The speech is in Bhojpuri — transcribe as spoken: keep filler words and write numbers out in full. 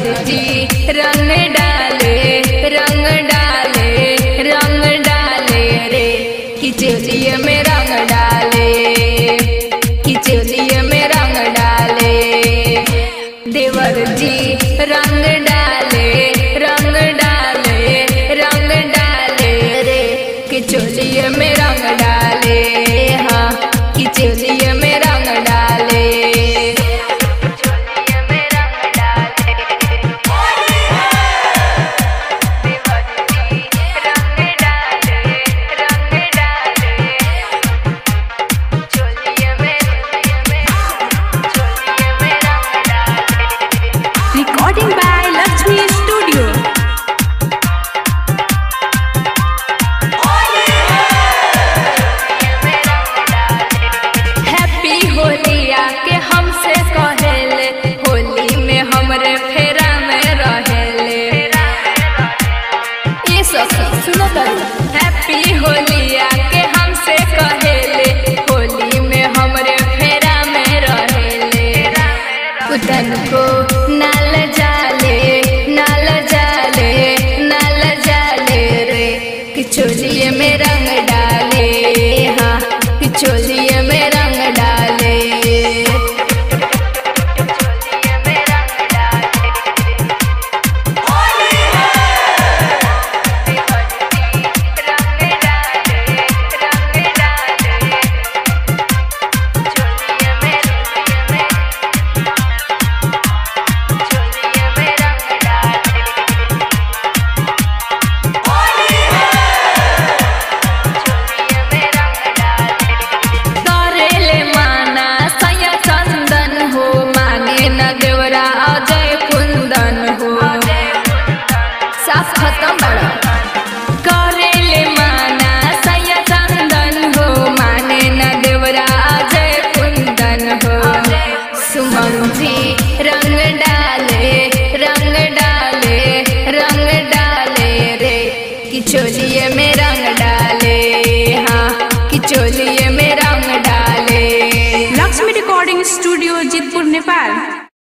देवर जी रंग डाले रंग डाले रंग डाले रे कि चोलिए में रंग डाले कि चोलिए में रंग डाले देवर जी रंग डाले रंग डाले रंग डाले रे कि चोलिए में रंग डाले हाँ कि चोलिए में रंग डाले Recording by Lakshmi Studio. Happy होलिया के हमसे कहेले होली में हमरे फेरा में रहेले ये सखी सुनो करू हैप्पी होलिया के हमसे कहेले होली में हमरे फेरा में रहेले उतन को नाल जाले नाल जाले नाल जाले रे कि चोलिए में रंग डाले हाँ कि चोलिए में रंग डाले करेले माना सया चंदन हो माने न देवरा अजय कुंदन हो साफ खत्म बड़ा करेले माना सया चंदन हो माने न देवरा अजय कुंदन हो सुमन जी रंग डाले रंग डाले रंग डाले रे कि चोलिए में रंग डाले हाँ कि चोलिए में रंग डाले Lakshmi Recording Studio, Jitpur, Nepal.